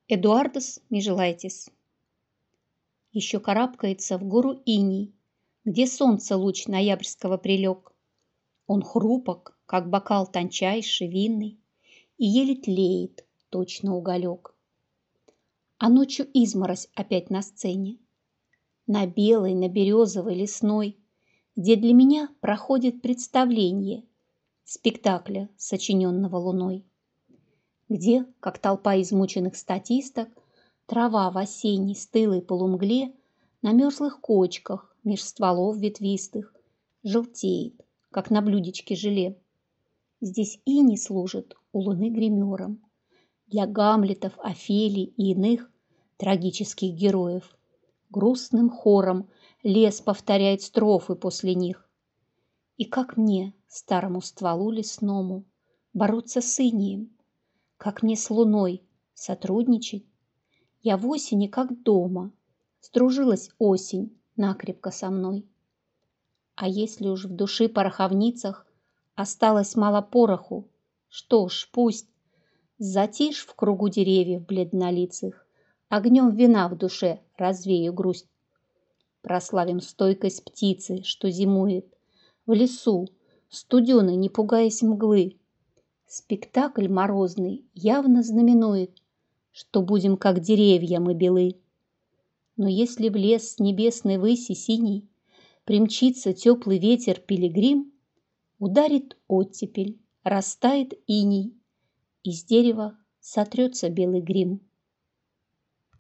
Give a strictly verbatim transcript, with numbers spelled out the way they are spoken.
Эдуардус Межелайтис. Еще карабкается в гору иней, где солнце луч ноябрьского прилег. Он хрупок, как бокал тончайший, винный, и еле тлеет, точно уголек. А ночью изморозь опять на сцене, на белой, на березовой, лесной, где для меня проходит представление спектакля, сочиненного луной, где, как толпа измученных статисток, трава в осенней стылой полумгле на мерзлых кочках меж стволов ветвистых желтеет, как на блюдечке желе. Здесь иней служит у луны гримером для Гамлетов, Офелий и иных трагических героев. Грустным хором лес повторяет строфы после них. И как мне, старому стволу лесному, бороться с инеем? Как мне с луной сотрудничать? Я в осени, как дома, сдружилась осень накрепко со мной. А если уж в души пороховницах осталось мало пороху, что ж, пусть. Затишь в кругу деревьев бледнолицых, огнем вина в душе развею грусть. Прославим стойкость птицы, что зимует в лесу, студеной, не пугаясь мглы. Спектакль морозный явно знаменует, что будем, как деревья, мы белы. Но если в лес с небесной выси синий примчится теплый ветер-пилигрим, ударит оттепель, растает иней, из дерева сотрется белый грим.